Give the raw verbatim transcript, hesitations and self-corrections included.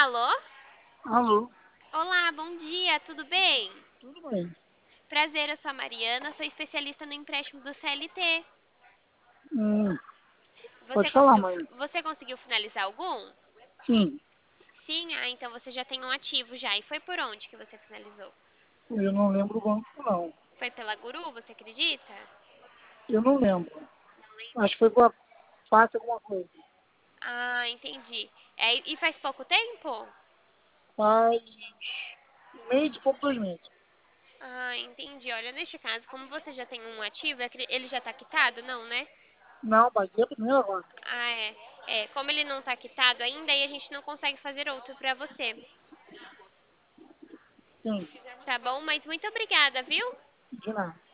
Alô? Alô, Olá, bom dia, tudo bem? tudo bem? Prazer, eu sou a Mariana, sou especialista no empréstimo do C L T. Hum, Você pode falar, conseguiu, mãe. você conseguiu finalizar algum? Sim, Sim, ah, então você já tem um ativo já. E foi por onde que você finalizou? eu não lembro o banco, não. Foi pela Guru, você acredita? Eu não lembro. Não lembra? Acho que foi com a Fácil alguma coisa. Ah, entendi. É, e faz pouco tempo? Faz um mês e pouco, dois meses. Ah, entendi. Olha, neste caso, como você já tem um ativo, eu acre- ele já tá quitado? Não, né? Não, paguei a primeira agora. Ah, é. É, como ele não tá quitado ainda, aí a gente não consegue fazer outro pra você. Sim, Tá bom? Mas muito obrigada, viu? de nada.